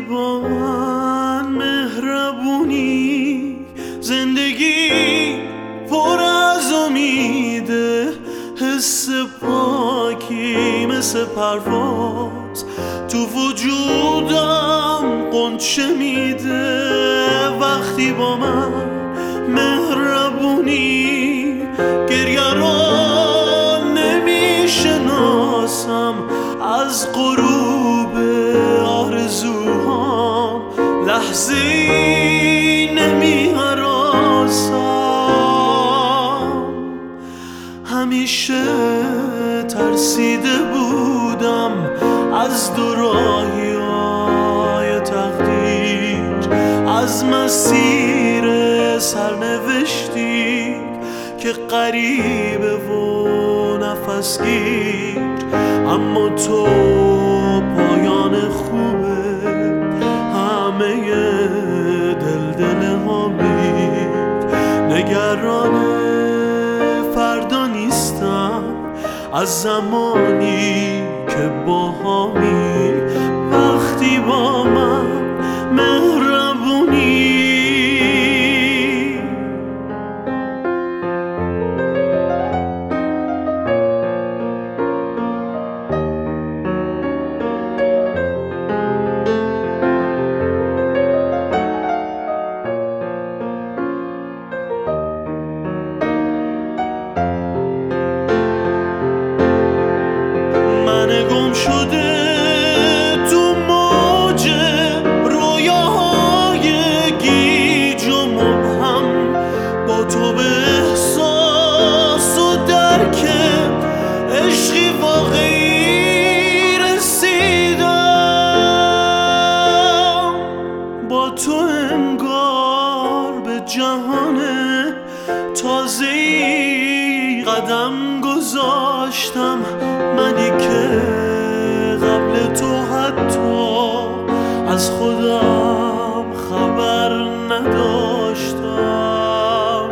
با من مهربونی، زندگی پر از امیده، حس پاکی مثل پرواز تو وجودم غنچه میده. وقتی با من مهربونی، گریه را نمیشناسم، از غروب آرزوهام لحظه‌ای نمی‌هراسم. همیشه ترسیده بودم از دوراهی‌های تقدیر، از مسیر سرنوشتی که غریبه و نفس گیر. اما تو پایان خوبه، همه دل حامید. نگران فردا نیستم از زمانی که باهامی. وقتی با من مهربونی، گم شده تو موج رویاهای گیج و مبهم، با تو به احساس و درک عشقی واقعی رسیدم. با تو انگار به جهان تازه‌ای قدم گذاشتم، منی که قبل تو حتی از خودم خبر نداشتم.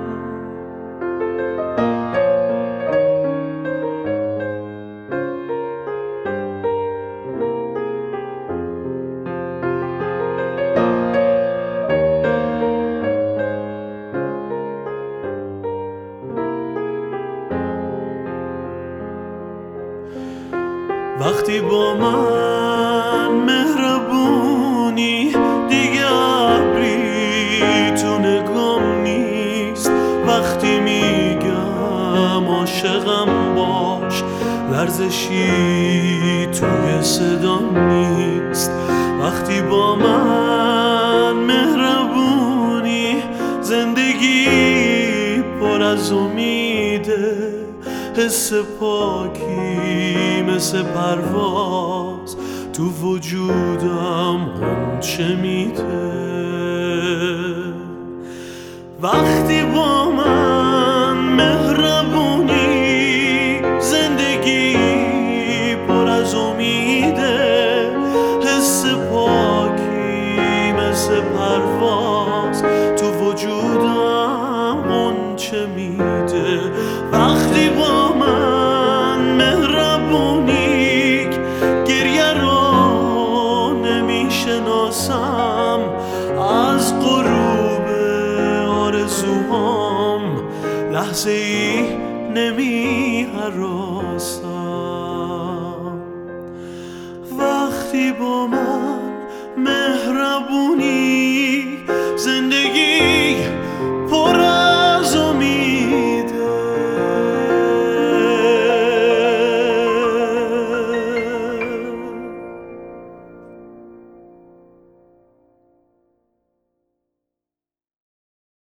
وقتی با من مهربونی، دیگه ابری تو نگام نیست. وقتی میگم عاشقم باش، لرزشی توی صدام نیست. وقتی با من مهربونی، زندگی پر از امیده، حس پاکی مثل پرواز تو وجودم غنچه میده. وقتی با من مهربونی، زندگی پر از امیده، حس پاکی مثل پرواز تو وجودم غنچه میده. وقتی با من مهربونی، گریه را نمیشناسم، از غروب آرزوهام لحظه ای نمی‌هراسم. وقتی با من مهربونی، زندگی